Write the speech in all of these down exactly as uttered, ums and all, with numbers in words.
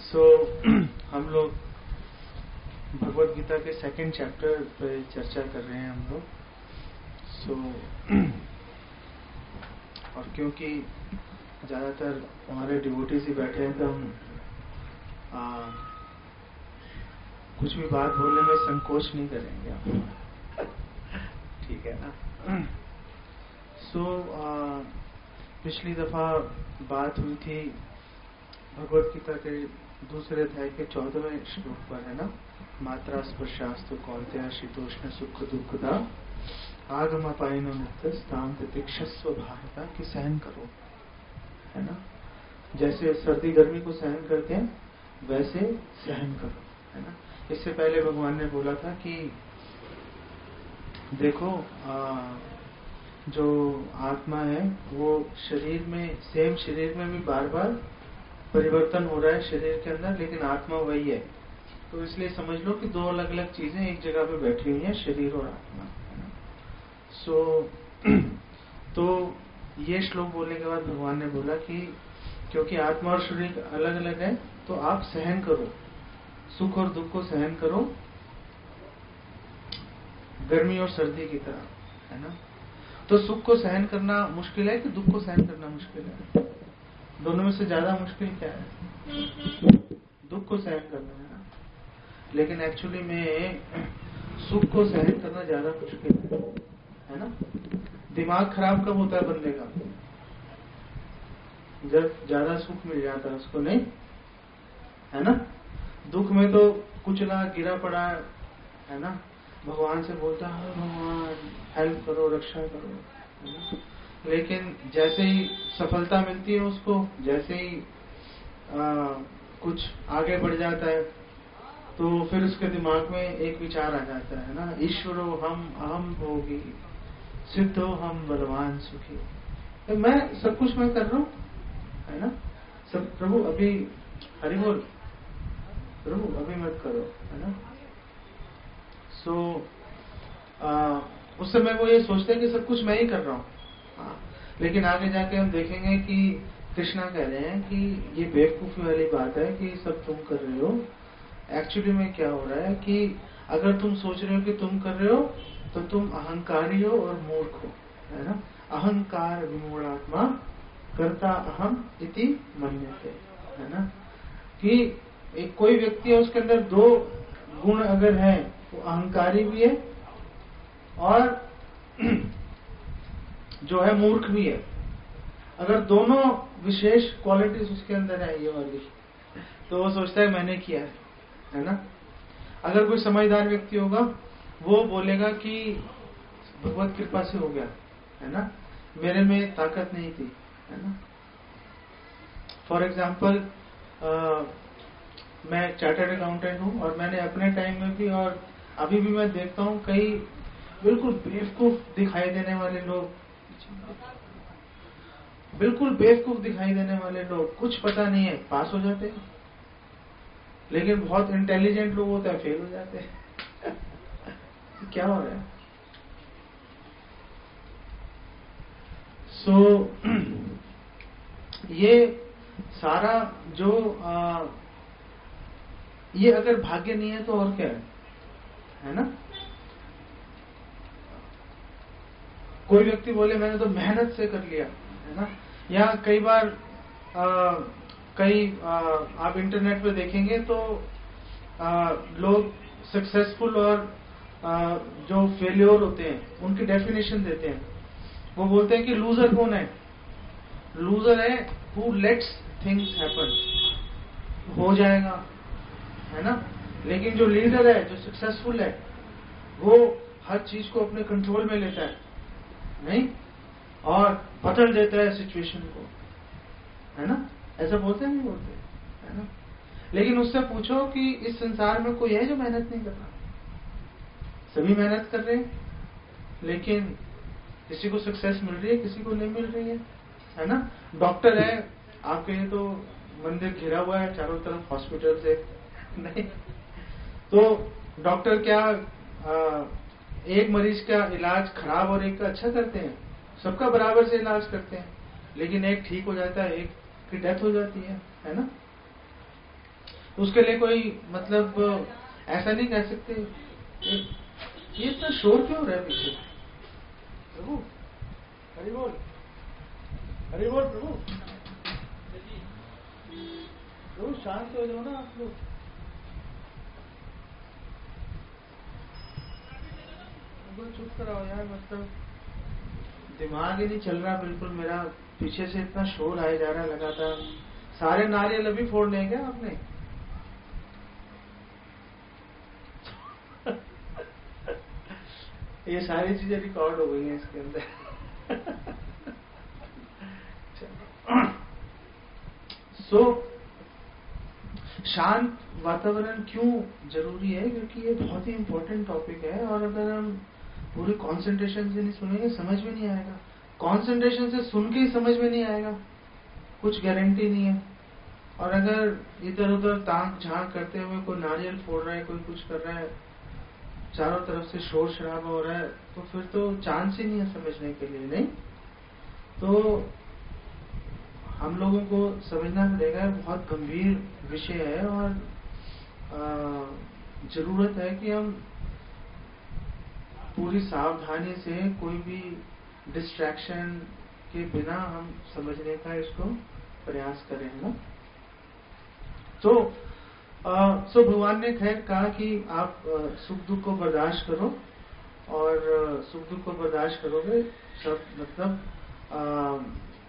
सो so, हम लोग भगवत गीता के सेकंड चैप्टर पे चर्चा कर रहे हैं हम लोग। सो so, और क्योंकि ज़्यादातर हमारे डिवोटीज ही बैठे हैं तो हम आ, कुछ भी बात बोलने में संकोच नहीं करेंगे। ठीक है ना। सो so, पिछली दफा बात हुई थी भगवत गीता के दूसरे अध्याय के चौदहवें श्लोक पर, है ना। मात्रा स्पर्शास्तु कौन्तेय शीतोष्ण सुख दुखदा आगम पाइनो नित्य स्थान तितिक्षस्व भारता की सहन करो, है ना। जैसे सर्दी गर्मी को सहन करते हैं वैसे सहन करो, है ना। इससे पहले भगवान ने बोला था कि देखो आ, जो आत्मा है वो शरीर में, सेम शरीर में भी बार बार परिवर्तन हो रहा है शरीर के अंदर, लेकिन आत्मा वही है। तो इसलिए समझ लो कि दो अलग अलग चीजें एक जगह पे बैठी हुई हैं, शरीर और आत्मा, है ना। सो तो ये श्लोक बोलने के बाद भगवान ने बोला कि क्योंकि आत्मा और शरीर अलग अलग है तो आप सहन करो, सुख और दुख को सहन करो गर्मी और सर्दी की तरह, है ना। तो सुख को सहन करना मुश्किल है कि दुख को सहन करना मुश्किल है? दोनों में से ज्यादा मुश्किल क्या है? दुख को सहन करना, है ना। लेकिन एक्चुअली में सुख को सहन करना ज्यादा मुश्किल है, है ना। दिमाग खराब कब होता है बंदे का? जब ज्यादा सुख मिल जाता है उसको, नहीं, है ना। दुख में तो कुचला गिरा पड़ा है ना, भगवान से बोलता है भगवान हेल्प करो, रक्षा करो, है ना। लेकिन जैसे ही सफलता मिलती है उसको, जैसे ही आ, कुछ आगे बढ़ जाता है तो फिर उसके दिमाग में एक विचार आ जाता है ना, ईश्वरो हम अहम भोगी सिद्धो हम बलवान सुखी। तो मैं सब कुछ मैं कर रहा हूँ, है ना। सब प्रभु अभी हरि बोल, प्रभु अभी मत करो, है ना। सो so, उस समय वो ये सोचते हैं कि सब कुछ मैं ही कर रहा हूँ। हाँ, लेकिन आगे जाके हम देखेंगे कि कृष्णा कह रहे हैं कि ये बेवकूफी वाली बात है कि सब तुम कर रहे हो। एक्चुअली में क्या हो रहा है कि अगर तुम सोच रहे हो कि तुम कर रहे हो तो तुम अहंकारी हो और मूर्ख हो, है ना। अहंकार विमूढ़ात्मा कर्ता अहम इति मन्यते, है ना। कि एक कोई व्यक्ति है उसके अंदर दो गुण अगर है, वो अहंकारी भी है और जो है मूर्ख भी है। अगर दोनों विशेष क्वालिटीज उसके अंदर है ये वाली, तो वो सोचता है मैंने किया है, है ना। अगर कोई समझदार व्यक्ति होगा वो बोलेगा कि भगवत कृपा से हो गया, है ना, मेरे में ताकत नहीं थी, है ना। फॉर एग्जाम्पल मैं चार्टर्ड अकाउंटेंट हूँ और मैंने अपने टाइम में भी और अभी भी मैं देखता हूँ कई बिल्कुल बेवकूफ दिखाई देने वाले लोग, बिल्कुल बेवकूफ दिखाई देने वाले लोग, कुछ पता नहीं है, पास हो जाते हैं। लेकिन बहुत इंटेलिजेंट लोग होते हैं, फेल हो जाते हैं। क्या हो रहा है? सो so, ये सारा जो आ, ये अगर भाग्य नहीं है तो और क्या है, है ना। कोई व्यक्ति बोले मैंने तो मेहनत से कर लिया, है ना। या कई बार आ, कई आ, आप इंटरनेट पे देखेंगे तो आ, लोग सक्सेसफुल और आ, जो फेल्योर होते हैं उनकी डेफिनेशन देते हैं। वो बोलते हैं कि लूजर कौन है? लूजर है हु लेट्स थिंग्स हैपन, हो जाएगा, है ना। लेकिन जो लीडर है, जो सक्सेसफुल है, वो हर चीज को अपने कंट्रोल में लेता है, नहीं, और बदल देता है सिचुएशन को, है ना। ऐसा बोलते हैं, नहीं बोलते, है ना। लेकिन उससे पूछो कि इस संसार में कोई है जो मेहनत नहीं कर रहा? सभी मेहनत कर रहे हैं, लेकिन किसी को सक्सेस मिल रही है, किसी को नहीं मिल रही है, है ना। डॉक्टर है, आपके लिए तो मंदिर घिरा हुआ है चारों तरफ हॉस्पिटल से, नहीं, तो डॉक्टर क्या आ, एक मरीज का इलाज खराब और एक का अच्छा करते हैं? सबका बराबर से इलाज करते हैं, लेकिन एक ठीक हो जाता है, एक की डेथ हो जाती है, है ना। उसके लिए कोई मतलब ऐसा नहीं कह सकते ये इतना शोर क्यों हो रहा है पीछे। प्रभु हरि बोल, हरि बोल प्रभु, प्रभु शांत हो जाओ ना आप लोग। चुप कराओ यार, मतलब दिमाग ही नहीं चल रहा बिल्कुल मेरा, पीछे से इतना शोर आया जा रहा है लगातार। सारे नारियल अभी फोड़ लें क्या आपने? ये सारी चीजें रिकॉर्ड हो गई हैं इसके अंदर। सो so, शांत वातावरण क्यों जरूरी है? क्योंकि ये बहुत ही इंपॉर्टेंट टॉपिक है, और अगर हम पूरी कंसंट्रेशन से नहीं सुनेंगे समझ में नहीं आएगा। कंसंट्रेशन से सुन के ही समझ में नहीं आएगा, कुछ गारंटी नहीं है। और अगर इधर उधर ताक झांक करते हुए कोई नारियल फोड़ रहा है, कोई कुछ कर रहा है, चारों तरफ से शोर शराबा हो रहा है, तो फिर तो चांस ही नहीं है समझने के लिए। नहीं तो हम लोगों को समझना पड़ेगा, बहुत गंभीर विषय है, और जरूरत है कि हम पूरी सावधानी से कोई भी डिस्ट्रैक्शन के बिना हम समझने का इसको प्रयास करें ना। तो सो भगवान ने खैर कहा कि आप सुख दुख को बर्दाश्त करो, और सुख दुख को बर्दाश्त करोगे सब मतलब आ,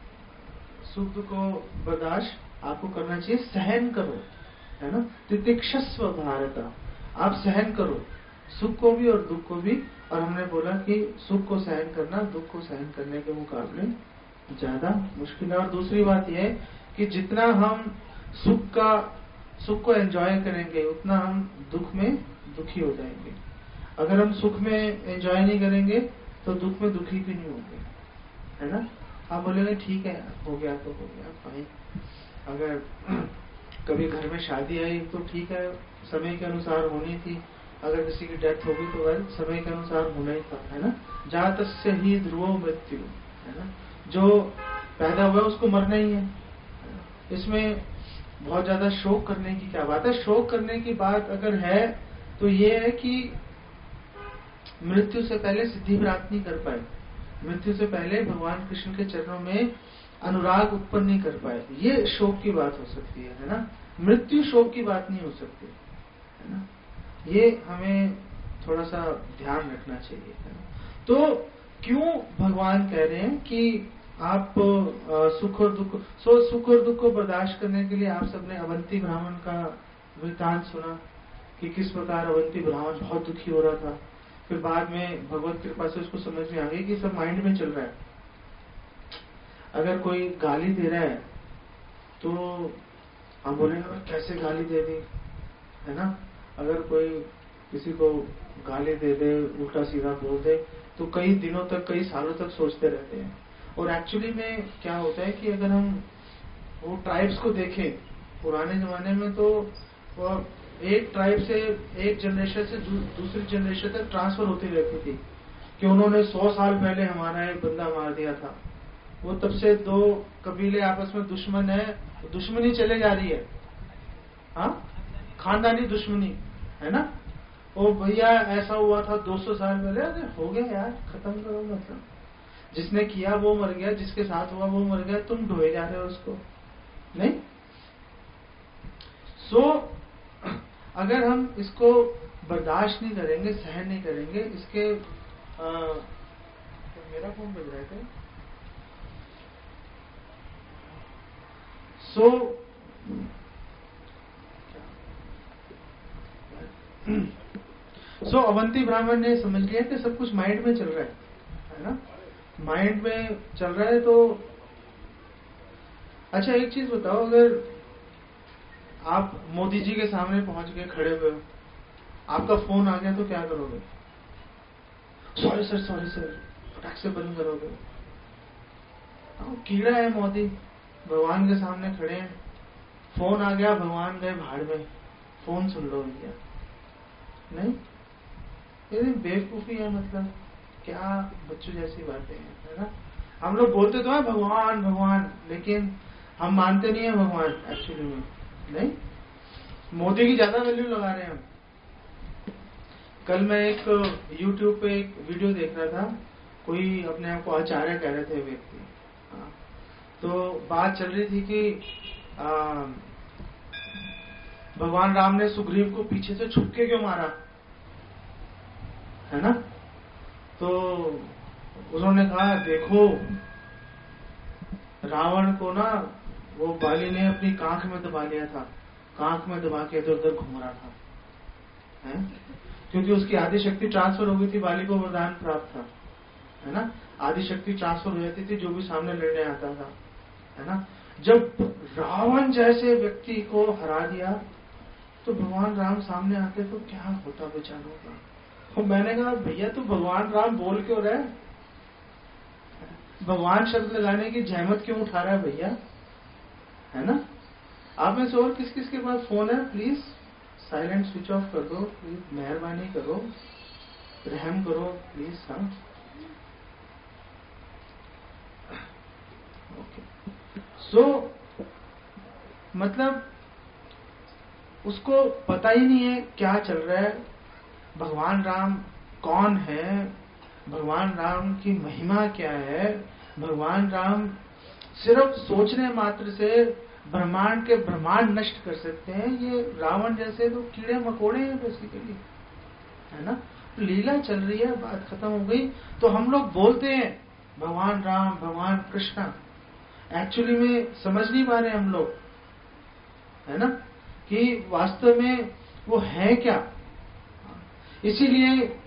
सुख दुख को बर्दाश्त आपको करना चाहिए, सहन करो, है ना। तितिक्षस्व भारत, आप सहन करो सुख को भी और दुख को भी। और हमने बोला कि सुख को सहन करना दुख को सहन करने के मुकाबले ज्यादा मुश्किल है। और दूसरी बात यह है कि जितना हम सुख का सुख को एंजॉय करेंगे उतना हम दुख में दुखी हो जाएंगे। अगर हम सुख में एंजॉय नहीं करेंगे तो दुख में दुखी भी नहीं होंगे, है ना। आप बोलेंगे ठीक है हो गया तो हो गया फाइन। अगर कभी घर में शादी आई तो ठीक है, समय के अनुसार होनी थी। अगर किसी की डेथ होगी तो वह समय के अनुसार होना ही था, है ना। जातस्य ही ध्रुवो मृत्यु, है ना। जो पैदा हुआ उसको मरना ही है। इसमें बहुत ज्यादा शोक करने की क्या बात है? शोक करने की बात अगर है तो ये है कि मृत्यु से पहले सिद्धि प्राप्त नहीं कर पाए, मृत्यु से पहले भगवान कृष्ण के चरणों में अनुराग उत्पन्न नहीं कर पाए, ये शोक की बात हो सकती है, है ना। मृत्यु शोक की बात नहीं हो सकती, है ना। ये हमें थोड़ा सा ध्यान रखना चाहिए, है ना। तो क्यों भगवान कह रहे हैं कि आप सुख और दुख, सो सुख और दुख को बर्दाश्त करने के लिए आप सबने अवंती ब्राह्मण का वृत्तांत सुना कि किस प्रकार अवंती ब्राह्मण बहुत दुखी हो रहा था। फिर बाद में भगवत कृपा से उसको समझ में आ गई कि सब माइंड में चल रहा है। अगर कोई गाली दे रहा है तो हम बोलेंगे कैसे गाली दे दी, है ना। अगर कोई किसी को गाली दे दे, उल्टा सीधा बोल दे, तो कई दिनों तक कई सालों तक सोचते रहते हैं। और एक्चुअली में क्या होता है कि अगर हम वो ट्राइब्स को देखें पुराने जमाने में, तो वो एक ट्राइब से एक जनरेशन से दूसरी जनरेशन तक ट्रांसफर होती रहती थी कि उन्होंने सौ साल पहले हमारा एक बंदा मार दिया था। वो तब से दो कबीले आपस में दुश्मन है, तो दुश्मनी चले जा रही है, हाँ, खानदानी दुश्मनी, है ना। ओ भैया ऐसा हुआ था दो सौ साल पहले, अरे हो गया यार, खत्म करो। मतलब जिसने किया वो मर गया, जिसके साथ हुआ वो मर गया, तुम ढोए जा रहे हो उसको, नहीं। सो so, अगर हम इसको बर्दाश्त नहीं करेंगे, सहन नहीं करेंगे, इसके आ, तो मेरा फोन बज रहा है। सो सो अवंती ब्राह्मण ने समझ लिया कि सब कुछ माइंड में चल रहा है, है ना। माइंड में चल रहा है तो अच्छा एक चीज बताओ, अगर आप मोदी जी के सामने पहुंच के खड़े हुए हो, आपका फोन आ गया तो क्या करोगे? सॉरी सर, सॉरी सर, फटाक से बंद करोगे। कीड़ा है मोदी, भगवान के सामने खड़े हैं, फोन आ गया, भगवान गए भाड़ में, फोन सुन लो भैया। नहीं, ये बेवकूफी है। मतलब क्या बच्चों जैसी बातें हैं, है ना। हम लोग बोलते तो है भगवान भगवान, लेकिन हम मानते नहीं है भगवान एक्चुअली में, नहीं। मोदी की ज्यादा वैल्यू लगा रहे हैं हम। कल मैं एक YouTube पे एक वीडियो देख रहा था, कोई अपने आप को आचार्य कह रहे थे व्यक्ति, तो बात चल रही थी कि आ, भगवान राम ने सुग्रीव को पीछे से छुप के क्यों मारा, है ना। तो उन्होंने कहा देखो रावण को ना वो बाली ने अपनी कांख में दबा लिया था, कांख में दबा के इधर उधर घूम रहा था, है? क्योंकि उसकी आदि शक्ति ट्रांसफर हो गई थी, बाली को वरदान प्राप्त था, है ना। आदि शक्ति ट्रांसफर हो जाती थी जो भी सामने लड़ने आता था, है ना। जब रावण जैसे व्यक्ति को हरा दिया तो भगवान राम सामने आते तो क्या होता बेचारों का। तो मैंने कहा भैया तू भगवान राम बोल क्यों रहा है, भगवान शब्द लगाने की जहमत क्यों उठा रहा है भैया, है ना। आप में से और किस किस के पास फोन है, प्लीज साइलेंट स्विच ऑफ कर दो, प्लीज मेहरबानी करो, रहम करो प्लीज। हाँ ओके। सो मतलब उसको पता ही नहीं है क्या चल रहा है, भगवान राम कौन है, भगवान राम की महिमा क्या है। भगवान राम सिर्फ सोचने मात्र से ब्रह्मांड के ब्रह्मांड नष्ट कर सकते हैं। ये रावण जैसे तो कीड़े मकोड़े हैं बेसिकली, है ना। लीला चल रही है, बात खत्म हो गई। तो हम लोग बोलते हैं भगवान राम भगवान कृष्णा, एक्चुअली में समझ नहीं पा रहे हम लोग, है ना, कि वास्तव में वो है क्या। इसीलिए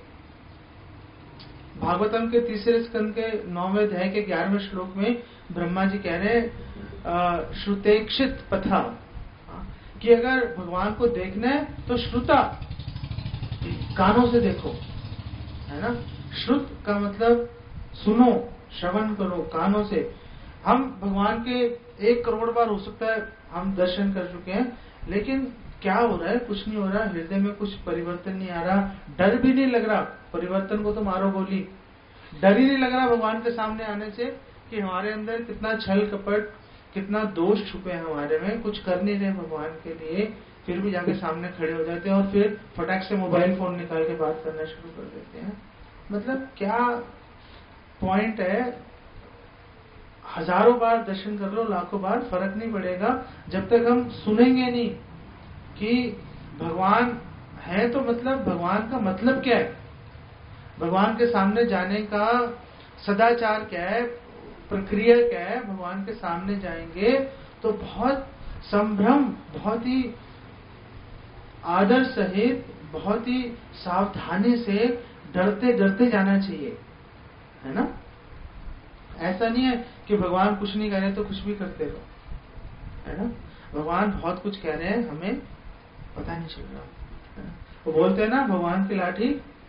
भागवतम के तीसरे स्कंद के नौवें अध्याय के ग्यारहवें श्लोक में ब्रह्मा जी कह रहे हैं श्रुतेक्षित पथा, कि अगर भगवान को देखना है तो श्रुता, कानों से देखो, है ना। श्रुत का मतलब सुनो, श्रवण करो कानों से। हम भगवान के एक करोड़ बार हो सकता है हम दर्शन कर चुके हैं, लेकिन क्या हो रहा है, कुछ नहीं हो रहा, हृदय में कुछ परिवर्तन नहीं आ रहा, डर भी नहीं लग रहा। परिवर्तन को तो मारो गोली, डर ही नहीं लग रहा भगवान के सामने आने से कि हमारे अंदर कितना छल कपट, कितना दोष छुपे हैं हमारे में, कुछ कर नहीं रहे भगवान के लिए, फिर भी जाके सामने खड़े हो जाते हैं और फिर फटाक से मोबाइल फोन निकाल के बात करना शुरू कर देते हैं। मतलब क्या पॉइंट है, हजारों बार दर्शन कर लो, लाखों बार, फर्क नहीं पड़ेगा जब तक हम सुनेंगे नहीं कि भगवान है। तो मतलब भगवान का मतलब क्या है, भगवान के सामने जाने का सदाचार क्या है, प्रक्रिया क्या है। भगवान के सामने जाएंगे तो बहुत संभ्रम, बहुत ही आदर सहित, बहुत ही सावधानी से, डरते डरते जाना चाहिए, है ना। ऐसा नहीं है कि भगवान कुछ नहीं कह रहे तो कुछ भी करते रहो, है ना। भगवान बहुत कुछ कह रहे हैं, हमें पता नहीं चल रहा, है ना। वो बोलते हैं ना भगवान की लाठी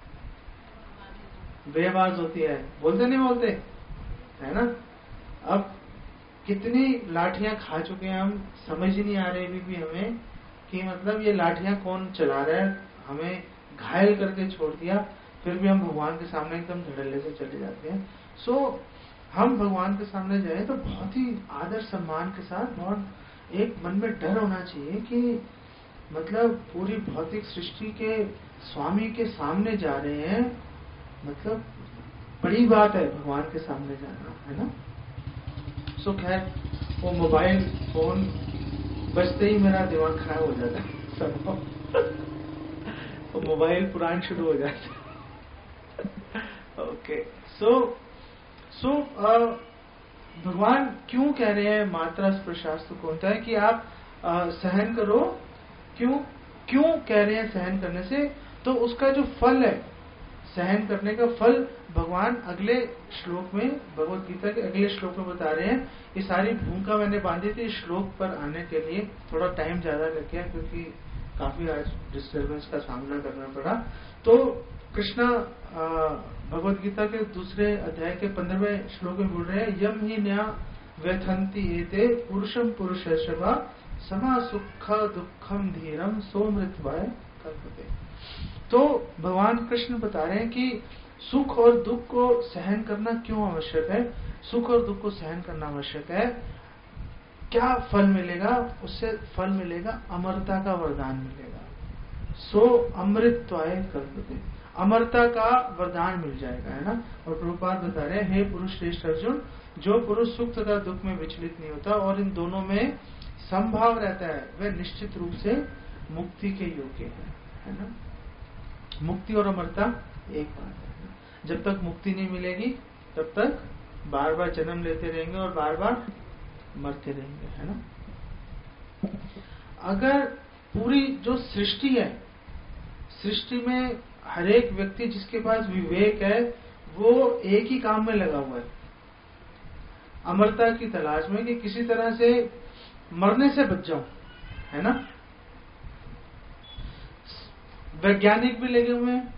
बेआवाज होती है, बोलते नहीं बोलते, है ना। अब कितनी लाठियां खा चुके हैं हम, समझ ही नहीं आ रही अभी भी हमें कि मतलब ये लाठियां कौन चला रहा है, हमें घायल करके छोड़ दिया, फिर भी हम भगवान के सामने एकदम धड़ल्ले से चले जाते हैं। सो हम भगवान के सामने जाए तो बहुत ही आदर सम्मान के साथ, बहुत एक मन में डर होना चाहिए कि मतलब पूरी भौतिक सृष्टि के स्वामी के सामने जा रहे हैं, मतलब बड़ी बात है भगवान के सामने जाना, है ना। सो खैर वो मोबाइल फोन बजते ही मेरा दिमाग खराब हो जाता है सब, तो मोबाइल पुरान शुरू हो जाता है। ओके, सो सो भगवान क्यों कह रहे हैं मात्रा स्पर्शास्त्र को होता है कि आप आ, सहन करो, क्यों क्यों कह रहे हैं सहन करने से, तो उसका जो फल है, सहन करने का फल भगवान अगले श्लोक में, भगवत गीता के अगले श्लोक में बता रहे हैं। ये सारी भूमिका मैंने बांधी थी श्लोक पर आने के लिए, थोड़ा टाइम ज्यादा लग गया क्योंकि काफी आज डिस्टर्बेंस का सामना करना पड़ा। तो कृष्णा भगवत गीता के दूसरे अध्याय के पंद्रहवें श्लोक में बोल रहे हैं, यम ही न्या व्यथंती एते पुरुषम पुरुषर्षभा समा सुख दुखम धीरम सोमृतवाय कल्पते। तो भगवान कृष्ण बता रहे हैं कि सुख और दुख को सहन करना क्यों आवश्यक है। सुख और दुख को सहन करना आवश्यक है क्या फल मिलेगा? उससे फल मिलेगा, अमरता का वरदान मिलेगा। सो अमृतत्वाय कल्पते, अमरता का वरदान मिल जाएगा, है ना। और प्रभुपाद बता रहे हैं, हे पुरुष श्रेष्ठ अर्जुन, जो पुरुष सुख तथा दुख में विचलित नहीं होता और इन दोनों में संभाव रहता है, वह निश्चित रूप से मुक्ति के योग्य है, है ना। मुक्ति और अमरता एक बात है। जब तक मुक्ति नहीं मिलेगी तब तक बार बार जन्म लेते रहेंगे और बार बार मरते रहेंगे, है ना। अगर पूरी जो सृष्टि है, सृष्टि में हर एक व्यक्ति जिसके पास विवेक है वो एक ही काम में लगा हुआ है, अमरता की तलाश में, कि किसी तरह से मरने से बच जाऊं, है ना। वैज्ञानिक भी लगे हुए हैं,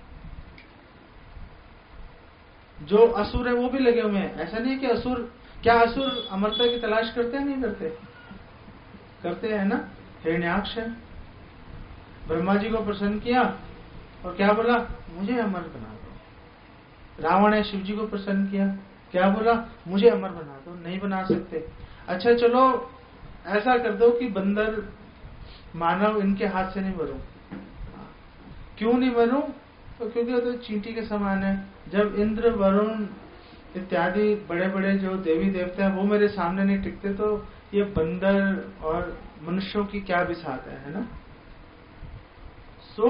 जो असुर है वो भी लगे हुए हैं। ऐसा नहीं कि असुर, क्या असुर अमरता की तलाश करते हैं? नहीं करते, करते हैं ना। हिरण्याक्ष है, ब्रह्मा जी को प्रसन्न किया और क्या बोला? मुझे अमर बना दो। रावण है, शिव जी को प्रसन्न किया, क्या बोला? मुझे अमर बना दो। नहीं बना सकते। अच्छा चलो ऐसा कर दो कि बंदर, मानव इनके हाथ से नहीं मरूं। क्यों नहीं मरूं? तो क्योंकि वो तो चींटी के समान है। जब इंद्र, वरुण इत्यादि बड़े बड़े जो देवी देवता हैं वो मेरे सामने नहीं टिकते, तो ये बंदर और मनुष्यों की क्या बिसात है, है ना। सो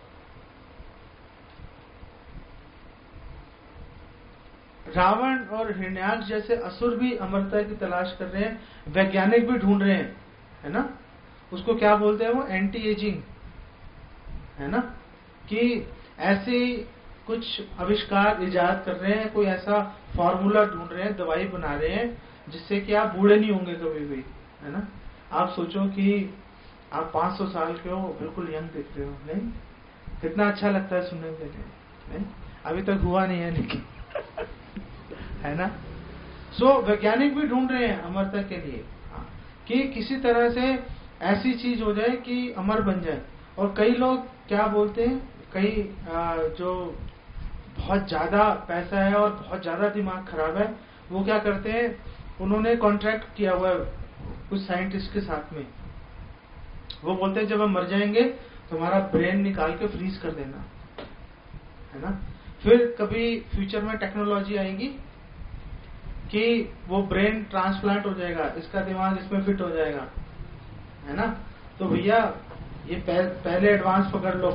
रावण और हिरण्याक्ष जैसे असुर भी अमरता की तलाश कर रहे हैं, वैज्ञानिक भी ढूंढ रहे हैं, है ना। उसको क्या बोलते हैं वो? एंटी एजिंग, है ना। कि ऐसे कुछ आविष्कार इजाद कर रहे हैं, कोई ऐसा फॉर्मूला ढूंढ रहे हैं, दवाई बना रहे हैं जिससे कि आप बूढ़े नहीं होंगे कभी भी, है ना। आप सोचो कि आप पांच सौ साल के हो, बिल्कुल यंग दिख रहे हो, नहीं? कितना अच्छा लगता है सुनने के लिए, नहीं? अभी तक हुआ नहीं है लेकिन है ना। सो so, वैज्ञानिक भी ढूंढ रहे हैं अमरता के लिए, कि किसी तरह से ऐसी चीज हो जाए कि अमर बन जाए। और कई लोग क्या बोलते हैं, कई जो बहुत ज्यादा पैसा है और बहुत ज्यादा दिमाग खराब है, वो क्या करते हैं, उन्होंने कॉन्ट्रैक्ट किया हुआ है कुछ साइंटिस्ट के साथ में। वो बोलते हैं जब हम मर जाएंगे तो हमारा ब्रेन निकाल के फ्रीज कर देना, है ना। फिर कभी फ्यूचर में टेक्नोलॉजी आएगी कि वो ब्रेन ट्रांसप्लांट हो जाएगा, इसका दिमाग इसमें फिट हो जाएगा, है ना। तो भैया ये पहले एडवांस पकड़ लो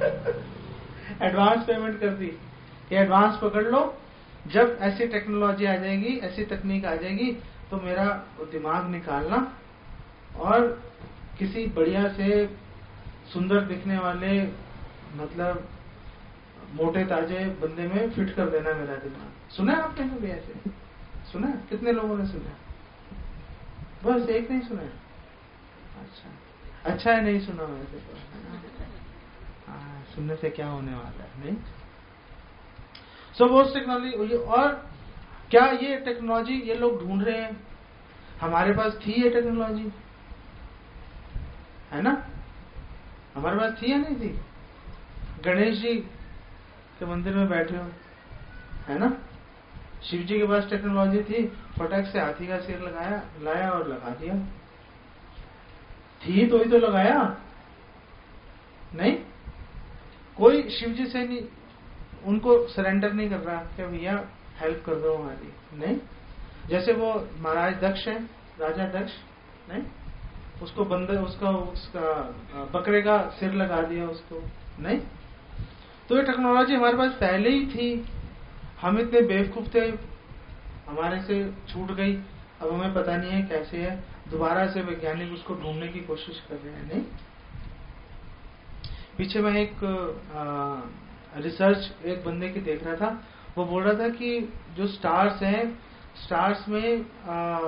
एडवांस पेमेंट कर दी, ये एडवांस पकड़ लो। जब ऐसी टेक्नोलॉजी आ जाएगी, ऐसी तकनीक आ जाएगी, तो मेरा दिमाग निकालना और किसी बढ़िया से सुंदर दिखने वाले, मतलब मोटे ताजे बंदे में फिट कर देना मेरा दिमाग। सुना है आपने कभी ऐसे? सुना है? कितने लोगों ने सुना? बस एक नहीं सुना है? अच्छा अच्छा है, नहीं सुना वैसे तो, हाँ, सुनने से क्या होने वाला है, नहीं। सो वो टेक्नोलॉजी, और क्या ये टेक्नोलॉजी ये लोग ढूंढ रहे हैं, हमारे पास थी ये टेक्नोलॉजी, है ना। हमारे पास थी या नहीं थी? गणेश जी के मंदिर में बैठे हो, है ना। शिव जी के पास टेक्नोलॉजी थी, फटक से हाथी का सिर लगाया, लाया और लगा दिया। थी तो ही तो लगाया, नहीं। कोई शिव जी से नहीं, उनको सरेंडर नहीं कर रहा कि भैया हेल्प कर दो हमारी, नहीं। जैसे वो महाराज दक्ष है, राजा दक्ष, नहीं, उसको बंदर, उसका उसका बकरे का सिर लगा दिया उसको, नहीं। तो ये टेक्नोलॉजी हमारे पास पहले ही थी, हम इतने बेवकूफ थे, हमारे से छूट गई, अब हमें पता नहीं है कैसे है, दोबारा से वैज्ञानिक उसको ढूंढने की कोशिश कर रहे हैं, नहीं। पीछे मैं एक आ, रिसर्च एक बंदे की देख रहा था, वो बोल रहा था कि जो स्टार्स हैं, स्टार्स में आ,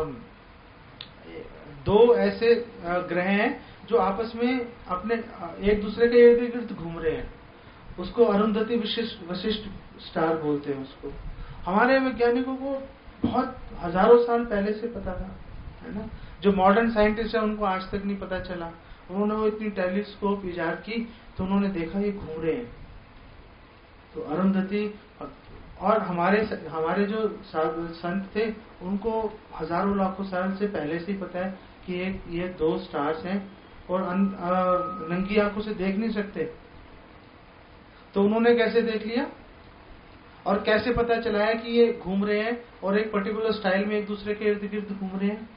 दो ऐसे ग्रह हैं जो आपस में अपने एक दूसरे के इर्द गिर्द घूम रहे हैं, उसको अरुंधति विशिष्ट वशिष्ठ स्टार बोलते हैं उसको। हमारे वैज्ञानिकों को बहुत हजारों साल पहले से पता था, है ना। जो मॉडर्न साइंटिस्ट है उनको आज तक नहीं पता चला। उन्होंने वो इतनी टेलीस्कोप इजाद की तो उन्होंने देखा ये घूम रहे हैं। तो अरुंधति, और हमारे हमारे जो संत थे उनको हजारों लाखों साल से पहले से ही पता है कि एक ये दो स्टार्स हैं और नंगी आंखों से देख नहीं सकते, तो उन्होंने कैसे देख लिया और कैसे पता चलाया कि ये घूम रहे हैं और एक पर्टिकुलर स्टाइल में एक दूसरे के इर्द गिर्द घूम रहे हैं?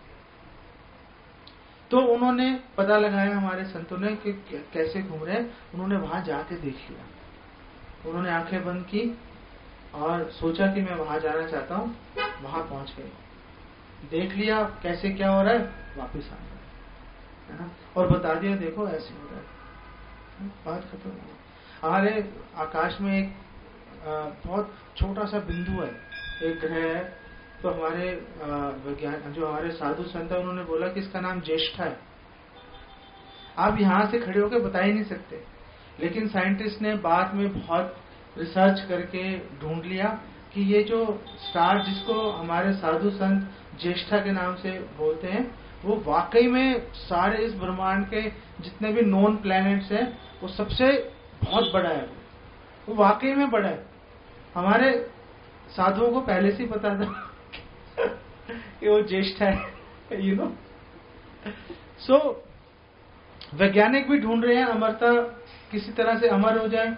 तो उन्होंने पता लगाया, हमारे संतों ने, कि कैसे घूम रहे हैं। उन्होंने वहां जाके देख लिया, उन्होंने आंखें बंद की और सोचा कि मैं वहां जाना चाहता हूं, वहां पहुंच गए, देख लिया कैसे क्या हो रहा है, वापस आ गए, है ना, और बता दिया देखो ऐसे हो रहा है, बात खत्म हो। हमारे आकाश में एक आ, बहुत छोटा सा बिंदु है, एक ग्रह है, तो हमारे विज्ञान जो हमारे साधु संत है उन्होंने बोला कि इसका नाम ज्येष्ठा है। आप यहां से खड़े होकर बता ही नहीं सकते, लेकिन साइंटिस्ट ने बाद में बहुत रिसर्च करके ढूंढ लिया कि ये जो स्टार जिसको हमारे साधु संत ज्येष्ठा के नाम से बोलते हैं, वो वाकई में सारे इस ब्रह्मांड के जितने भी नॉन प्लैनेट्स हैं वो सबसे बहुत बड़ा है, वो वाकई में बड़ा है। हमारे साधुओं को पहले से ही पता था कि वो ज्येष्ठा है, यू नो। सो वैज्ञानिक भी ढूंढ रहे हैं अमरता, किसी तरह से अमर हो जाए,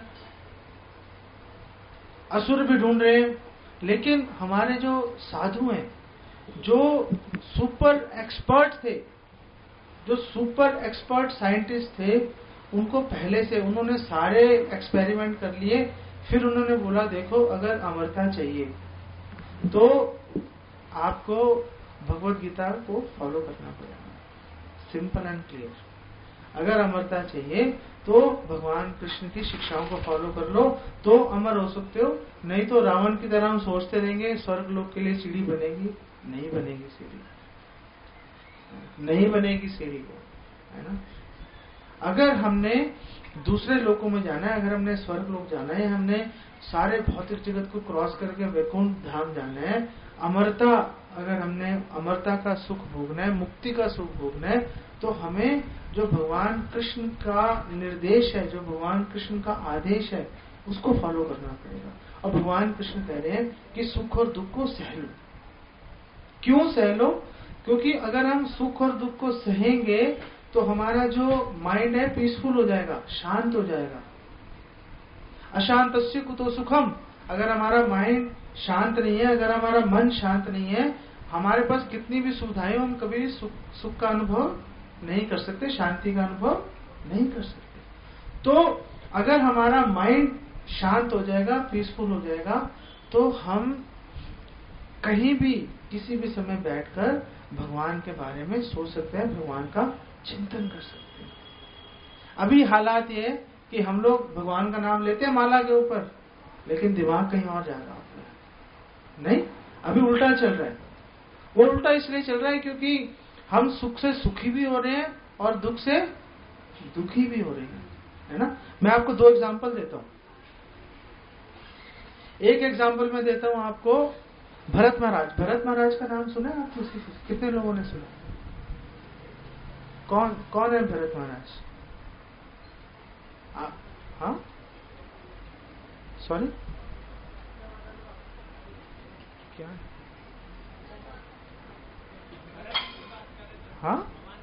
असुर भी ढूंढ रहे हैं, लेकिन हमारे जो साधु हैं, जो सुपर एक्सपर्ट थे, जो सुपर एक्सपर्ट साइंटिस्ट थे, उनको पहले से उन्होंने सारे एक्सपेरिमेंट कर लिए, फिर उन्होंने बोला देखो अगर अमरता चाहिए तो आपको भगवत गीता को फॉलो करना पड़ेगा, सिंपल एंड क्लियर। अगर अमरता चाहिए तो भगवान कृष्ण की शिक्षाओं को फॉलो कर लो तो अमर हो सकते हो, नहीं तो रावण की तरह हम सोचते रहेंगे स्वर्ग लोक के लिए सीढ़ी बनेगी, नहीं बनेगी सीढ़ी, नहीं बनेगी सीढ़ी को, है ना। अगर हमने दूसरे लोकों में जाना है, अगर हमने स्वर्ग लोक जाना है, हमने सारे भौतिक जगत को क्रॉस करके वैकुंठ धाम जाना है, अमरता, अगर हमने अमरता का सुख भोगना है, मुक्ति का सुख भोगना है, तो हमें जो भगवान कृष्ण का निर्देश है, जो भगवान कृष्ण का आदेश है, उसको फॉलो करना पड़ेगा। और भगवान कृष्ण कह रहे हैं कि सुख और दुख को सह लो। क्यों सह लो? क्योंकि अगर हम सुख और दुख को सहेंगे तो हमारा जो माइंड है पीसफुल हो जाएगा, शांत हो जाएगा। अशांतस्य कुतो सुखम, अगर हमारा माइंड शांत नहीं है, अगर हमारा मन शांत नहीं है, हमारे पास कितनी भी सुविधाएं, हम कभी सुख, सुख का अनुभव नहीं कर सकते, शांति का अनुभव नहीं कर सकते। तो अगर हमारा माइंड शांत हो जाएगा, पीसफुल हो जाएगा, तो हम कहीं भी किसी भी समय बैठकर भगवान के बारे में सोच सकते हैं, भगवान का चिंतन कर सकते हैं। अभी हालात ये है कि हम लोग भगवान का नाम लेते हैं माला के ऊपर, लेकिन दिमाग कहीं और जा रहा होता है। नहीं, अभी उल्टा चल रहा है। वो उल्टा इसलिए चल रहा है क्योंकि हम सुख से सुखी भी हो रहे हैं और दुख से दुखी भी हो रहे हैं, है ना। मैं आपको दो एग्जांपल देता हूं। एक एग्जांपल मैं देता हूं आपको, भरत महाराज। भरत महाराज का नाम सुना है आपने? कितने लोगों ने सुना? कौन कौन है भरत महाराज? हाँ, सॉरी, क्या? हाँ,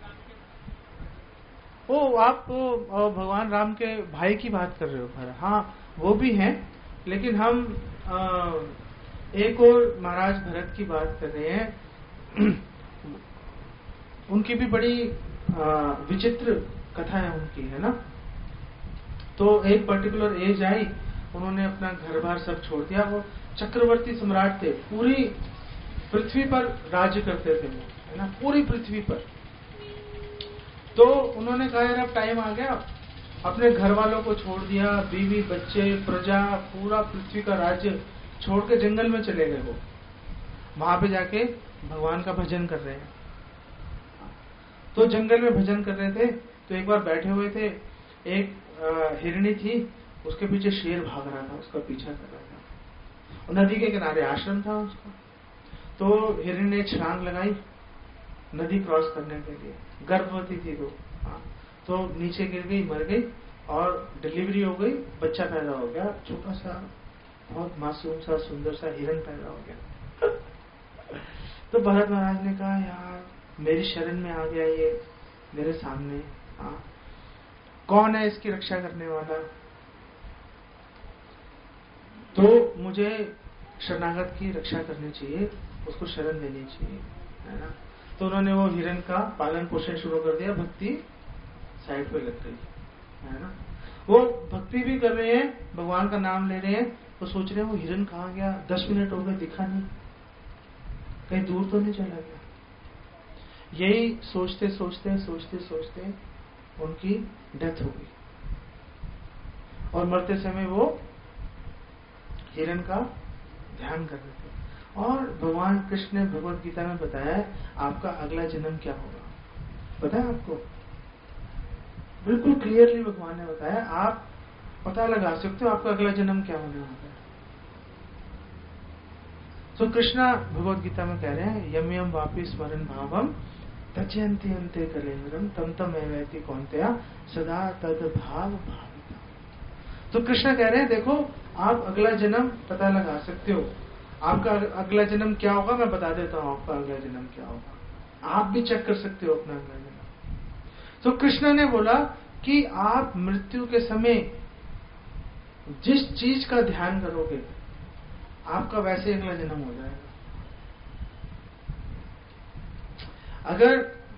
ओ आप ओ, भगवान राम के भाई की बात कर रहे हो? भरत, हाँ, वो भी हैं, लेकिन हम आ, एक और महाराज भरत की बात कर रहे हैं। उनकी भी बड़ी आ, विचित्र कथा है उनकी, है ना। तो एक पर्टिकुलर एज आई, उन्होंने अपना घर बार सब छोड़ दिया। वो चक्रवर्ती सम्राट थे, पूरी पृथ्वी पर राज्य करते थे वो, है ना, पूरी पृथ्वी पर। तो उन्होंने कहा यार अब टाइम आ गया, अपने घर वालों को छोड़ दिया, बीवी बच्चे प्रजा पूरा पृथ्वी का राज्य छोड़ के जंगल में चले गए। वो वहां पे जाके भगवान का भजन कर रहे हैं। तो जंगल में भजन कर रहे थे, तो एक बार बैठे हुए थे, एक हिरणी थी, उसके पीछे शेर भाग रहा था, उसका पीछा कर रहा था। और नदी के किनारे आश्रम था उसका। तो हिरणी ने छलांग लगाई नदी क्रॉस करने के लिए, गर्भवती थी वो, हाँ, तो नीचे गिर गई, मर गई, और डिलीवरी हो गई, बच्चा पैदा हो गया, छोटा सा बहुत मासूम सा सुंदर सा हिरन पैदा हो गया। तो भरत महाराज ने कहा यार मेरी शरण में आ गया, ये मेरे सामने, हाँ, कौन है इसकी रक्षा करने वाला, तो मुझे शरणागत की रक्षा करनी चाहिए, उसको शरण देनी चाहिए, है ना। तो उन्होंने वो हिरण का पालन पोषण शुरू कर दिया, भक्ति साइड पे लग गई, है ना। वो भक्ति भी कर रहे हैं, भगवान का नाम ले रहे हैं, तो सोच रहे हैं वो हिरण कहाँ गया, दस मिनट हो गए दिखा नहीं, कहीं दूर तो नहीं चला गया। यही सोचते सोचते सोचते सोचते उनकी डेथ हो गई, और मरते समय वो हिरण का ध्यान कर रहे थे। और भगवान कृष्ण ने भगवत गीता में बताया है आपका अगला जन्म क्या होगा, पता है आपको, बिल्कुल क्लियरली भगवान ने बताया, आप पता लगा सकते हो आपका अगला जन्म क्या होने वाला है। तो कृष्णा भगवत गीता में कह रहे हैं यम यम वापि स्मरण भावम तजयन्ति अन्ते कलेवरम तम तम एवैति कौन्तेय सदा तद भाव भाविता। तो कृष्णा कह रहे हैं देखो आप अगला जन्म पता लगा सकते हो, आपका अगला जन्म क्या होगा मैं बता देता हूं, आपका अगला जन्म क्या होगा, आप भी चेक कर सकते हो अपना अगला जन्म। तो कृष्ण ने बोला कि आप मृत्यु के समय जिस चीज का ध्यान करोगे आपका वैसे अगला जन्म हो जाएगा। अगर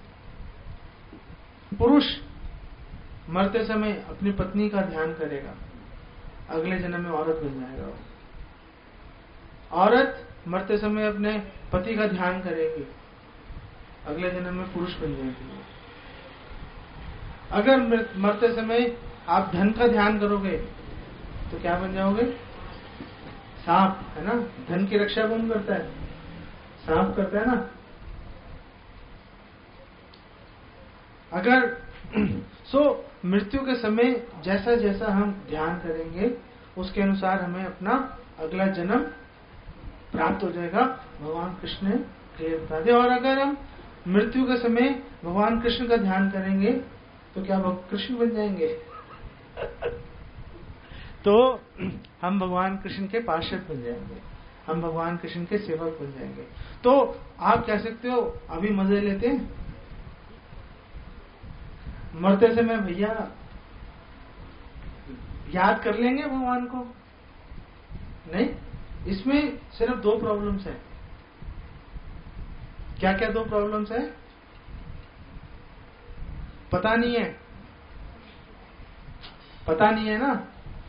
पुरुष मरते समय अपनी पत्नी का ध्यान करेगा अगले जन्म में औरत बन जाएगा, औरत मरते समय अपने पति का ध्यान करेगी अगले जन्म में पुरुष बन जाएगी। अगर मरते समय आप धन का ध्यान करोगे तो क्या बन जाओगे, सांप, है ना। धन की रक्षा कौन करता है, सांप करता है ना। अगर सो मृत्यु के समय जैसा जैसा हम ध्यान करेंगे उसके अनुसार हमें अपना अगला जन्म प्राप्त हो जाएगा, भगवान कृष्ण ने क्लियर बता दिया। और अगर हम मृत्यु के समय भगवान कृष्ण का ध्यान करेंगे तो क्या भगवान कृष्ण बन जाएंगे तो हम भगवान कृष्ण के पार्षद बन जाएंगे, हम भगवान कृष्ण के सेवक बन जाएंगे। तो आप कह सकते हो अभी मजे लेते हैं, मरते समय भैया याद कर लेंगे भगवान को, नहीं। इसमें सिर्फ दो प्रॉब्लम्स हैं। क्या क्या दो प्रॉब्लम्स है, पता नहीं है, पता नहीं है ना।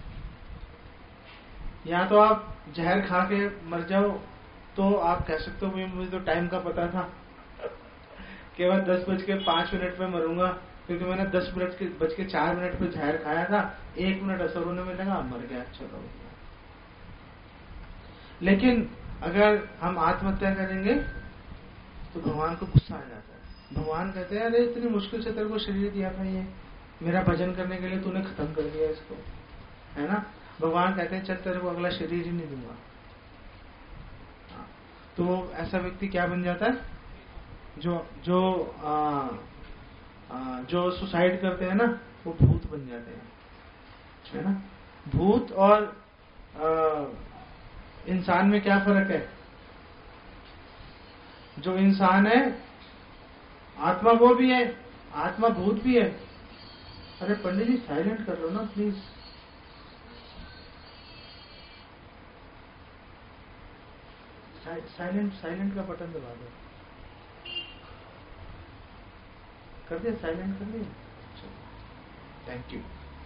या तो आप जहर खा के मर जाओ तो आप कह सकते हो मुझे तो टाइम का पता था, केवल दस बज के पांच मिनट में मरूंगा क्योंकि मैंने दस मिनट के बज के चार मिनट पे जहर खाया था, एक मिनट असर होने में लगा, मर गया, चलो। लेकिन अगर हम आत्महत्या करेंगे तो भगवान को गुस्सा आ जाता है। भगवान कहते हैं अरे इतनी मुश्किल से तेरे को शरीर दिया था, ये मेरा भजन करने के लिए तूने खत्म कर दिया इसको, है ना। भगवान कहते हैं चल तेरे को अगला शरीर ही नहीं दूंगा। तो ऐसा व्यक्ति क्या बन जाता है, जो जो आ, आ, जो सुसाइड करते हैं ना वो भूत बन जाते हैं, है ना। भूत और आ, इंसान में क्या फर्क है, जो इंसान है आत्मा वो भी है, आत्मा भूत भी है। अरे पंडित जी साइलेंट कर लो ना प्लीज। साइलेंट साइलेंट का बटन दबा दो, कर दिया, साइलेंट कर दिया, थैंक यू।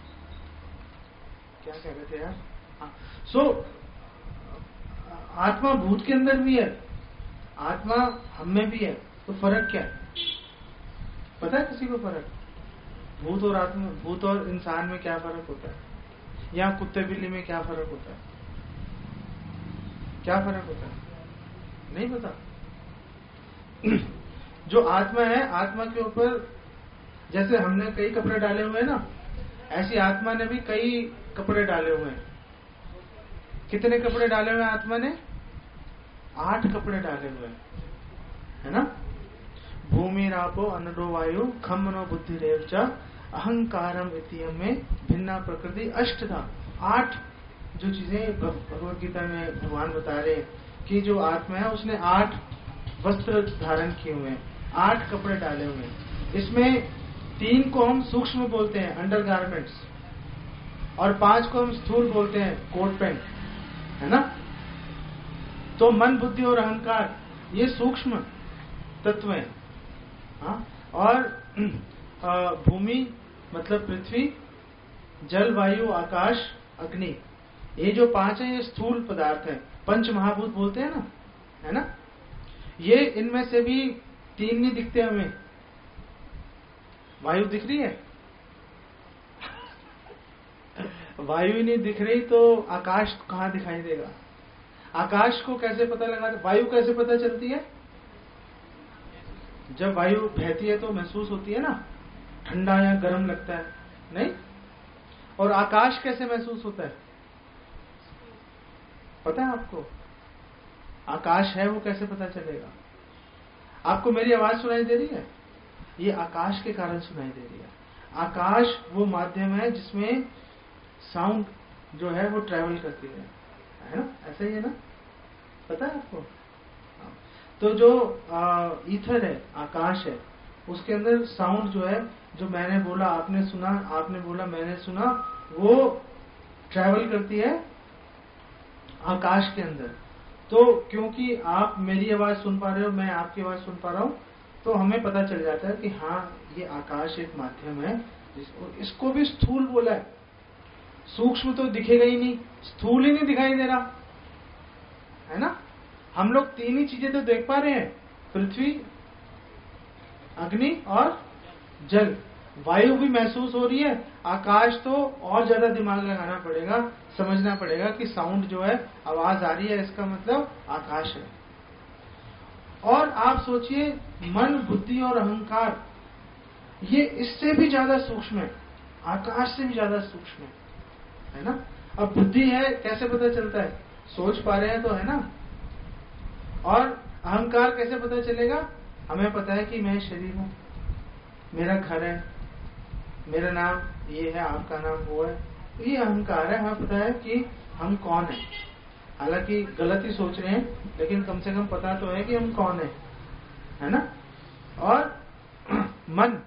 क्या कह रहे थे यार, हाँ। सो आत्मा भूत के अंदर भी है, आत्मा हम में भी है, तो फर्क क्या है, पता है किसी को फर्क, भूत और आत्मा, भूत और इंसान में क्या फर्क होता है, या कुत्ते बिल्ली में क्या फर्क होता है, क्या फर्क होता है, नहीं पता। जो आत्मा है, आत्मा के ऊपर जैसे हमने कई कपड़े डाले हुए हैं ना, ऐसी आत्मा ने भी कई कपड़े डाले हुए हैं। कितने कपड़े डाले हुए हैं आत्मा ने, आठ कपड़े डाले हुए हैं, है ना। भूमि रापो अन्नदो वायु खम मनो बुद्धि रेव च अहंकारम इतियम में भिन्ना प्रकृति अष्टधा। आठ जो चीजें भगवत गीता में भगवान बता रहे हैं कि जो आत्मा है उसने आठ वस्त्र धारण किए हुए हैं, आठ कपड़े डाले हुए हैं। इसमें तीन को हम सूक्ष्म बोलते हैं, अंडर गारमेंट्स, और पांच को हम स्थूल बोलते हैं, कोट पैंट, है ना। तो मन, बुद्धि और अहंकार ये सूक्ष्म तत्व हैं। हाँ? और भूमि मतलब पृथ्वी, जल, वायु, आकाश, अग्नि, ये जो पांच हैं ये स्थूल पदार्थ हैं, पंच महाभूत बोलते हैं ना, है ना। ये इनमें से भी तीन नहीं दिखते हमें। वायु दिख रही है? वायु ही नहीं दिख रही तो आकाश कहां दिखाई देगा? आकाश को कैसे पता लगा? वायु कैसे पता चलती है? जब वायु बहती है तो महसूस होती है ना, ठंडा या गर्म लगता है, नहीं? और आकाश कैसे महसूस होता है? पता है आपको? आकाश है वो कैसे पता चलेगा? आपको मेरी आवाज सुनाई दे रही है? ये आकाश के कारण सुनाई दे रही है। आकाश वो माध्यम है जिसमें साउंड जो है वो ट्रेवल करती है, है ना? ऐसा ही है ना? पता है आपको? तो जो आ, ईथर है, आकाश है, उसके अंदर साउंड जो है, जो मैंने बोला आपने सुना, आपने बोला मैंने सुना, वो ट्रेवल करती है आकाश के अंदर। तो क्योंकि आप मेरी आवाज सुन पा रहे हो, मैं आपकी आवाज सुन पा रहा हूं, तो हमें पता चल जाता है कि हाँ ये आकाश एक माध्यम है। इसको भी स्थूल बोला है। सूक्ष्म तो दिखेगा ही नहीं, स्थूल ही नहीं दिखाई दे रहा, है ना। हम लोग तीन ही चीजें तो देख पा रहे हैं, पृथ्वी, अग्नि और जल। वायु भी महसूस हो रही है, आकाश तो और ज्यादा दिमाग लगाना पड़ेगा, समझना पड़ेगा कि साउंड जो है, आवाज आ रही है, इसका मतलब आकाश है। और आप सोचिए मन, बुद्धि और अहंकार, ये इससे भी ज्यादा सूक्ष्म है, आकाश से भी ज्यादा सूक्ष्म है, है ना। अब बुद्धि है, कैसे पता चलता है? सोच पा रहे हैं तो, है ना। और अहंकार कैसे पता चलेगा? हमें पता है कि मैं शरीर हूं, मेरा घर है, मेरा नाम ये है, आपका नाम वो है, तो ये अहंकार है। हमें पता है कि हम कौन है। हालांकि गलत ही सोच रहे हैं, लेकिन कम से कम पता तो है कि हम कौन है, है ना। और मन,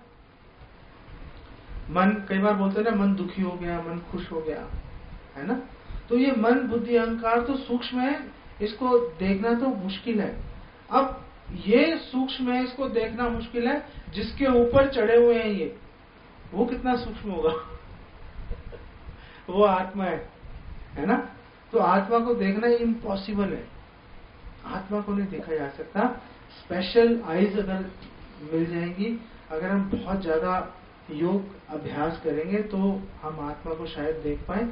मन कई बार बोलते हैं ना, मन दुखी हो गया, मन खुश हो गया, है ना। तो ये मन, बुद्धि, अहंकार तो सूक्ष्म है, इसको देखना तो मुश्किल है। अब ये सूक्ष्म है, इसको देखना मुश्किल है, जिसके ऊपर चढ़े हुए हैं ये, वो कितना सूक्ष्म होगा? वो आत्मा है, है ना। तो आत्मा को देखना इम्पॉसिबल है, आत्मा को नहीं देखा जा सकता। स्पेशल आईज अगर मिल जाएंगी, अगर हम बहुत ज्यादा योग अभ्यास करेंगे तो हम आत्मा को शायद देख पाए।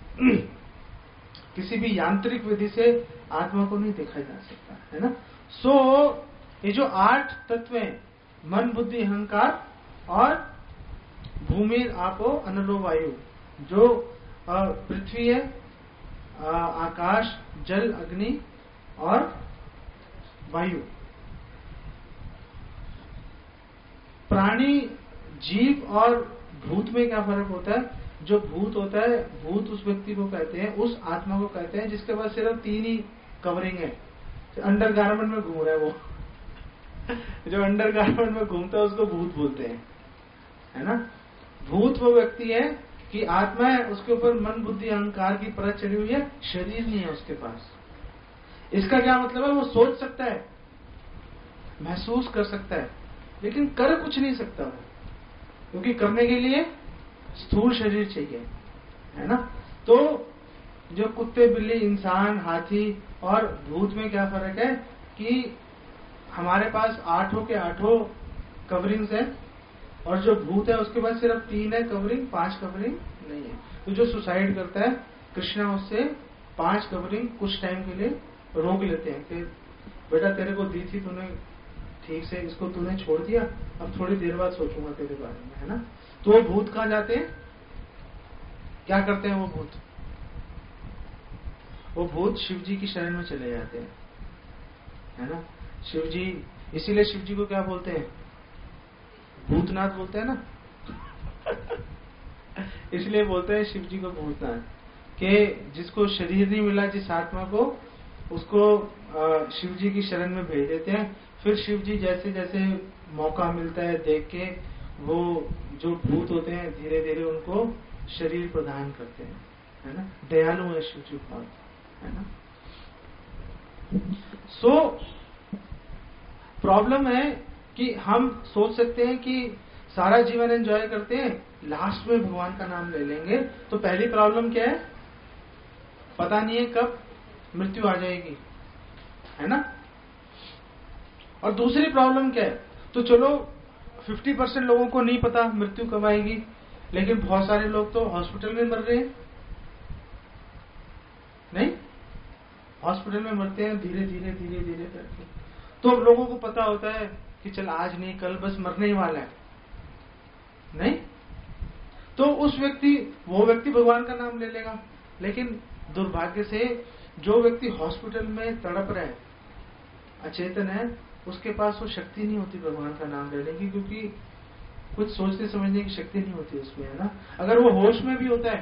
किसी भी यांत्रिक विधि से आत्मा को नहीं देखा जा सकता, है ना। सो so, ये जो आठ तत्व हैं, मन, बुद्धि, अहंकार और भूमि, आपो, अनलो, वायु, जो पृथ्वी है, आकाश, जल, अग्नि और वायु। प्राणी, जीव और भूत में क्या फर्क होता है? जो भूत होता है, भूत उस व्यक्ति को कहते हैं, उस आत्मा को कहते हैं जिसके पास सिर्फ तीन ही कवरिंग है। अंडर गारमेंट में घूम रहा है वो जो अंडर गारमेंट में घूमता है उसको भूत बोलते हैं, है ना। भूत वो व्यक्ति है कि आत्मा है, उसके ऊपर मन, बुद्धि, अहंकार की परत चढ़ी हुई है, शरीर नहीं है उसके पास। इसका क्या मतलब है? वो सोच सकता है, महसूस कर सकता है, लेकिन कर कुछ नहीं सकता वो, क्योंकि करने के लिए स्थूल शरीर चाहिए, है ना। तो जो कुत्ते, बिल्ली, इंसान, हाथी और भूत में क्या फर्क है कि हमारे पास आठों के आठों कवरिंग्स है, और जो भूत है उसके पास सिर्फ तीन है कवरिंग, पांच कवरिंग नहीं है। तो जो सुसाइड करता है, कृष्णा उससे पांच कवरिंग कुछ टाइम के लिए रोक लेते हैं कि बेटा तेरे को दी थी, तूने ठीक से इसको तूने छोड़ दिया, अब थोड़ी देर बाद सोचूंगा तेरे बारे में, है ना। तो वो भूत कहां जाते हैं? क्या करते हैं वो भूत? वो भूत शिव जी की शरण में चले जाते हैं, है ना। शिव जी, इसीलिए शिव जी को क्या बोलते हैं? भूतनाथ बोलते हैं ना इसलिए बोलते हैं शिव जी को भूतनाथ, कि जिसको शरीर नहीं मिला, जिस आत्मा को, उसको शिव जी की शरण में भेज देते हैं। फिर शिव जी जैसे जैसे मौका मिलता है देख के वो जो भूत होते हैं धीरे धीरे उनको शरीर प्रदान करते हैं, है ना। दयालु है शिव जी बहुत, है ना। सो प्रॉब्लम है कि हम सोच सकते हैं कि सारा जीवन एंजॉय करते हैं, लास्ट में भगवान का नाम ले लेंगे। तो पहली प्रॉब्लम क्या है, पता नहीं है कब मृत्यु आ जाएगी, है ना। और दूसरी प्रॉब्लम क्या है, तो चलो पचास परसेंट लोगों को नहीं पता मृत्यु कब आएगी, लेकिन बहुत सारे लोग तो हॉस्पिटल में मर रहे हैं, नहीं, हॉस्पिटल में मरते हैं धीरे धीरे धीरे धीरे करके। तो लोगों को पता होता है कि चल आज नहीं कल बस मरने ही वाला है, नहीं। तो उस व्यक्ति वो व्यक्ति भगवान का नाम ले लेगा। लेकिन दुर्भाग्य से जो व्यक्ति हॉस्पिटल में तड़प रहा है, अचेतन है, उसके पास वो शक्ति नहीं होती भगवान का नाम लेने की, क्योंकि कुछ सोचने समझने की शक्ति नहीं होती उसमें, है ना। अगर वो होश में भी होता है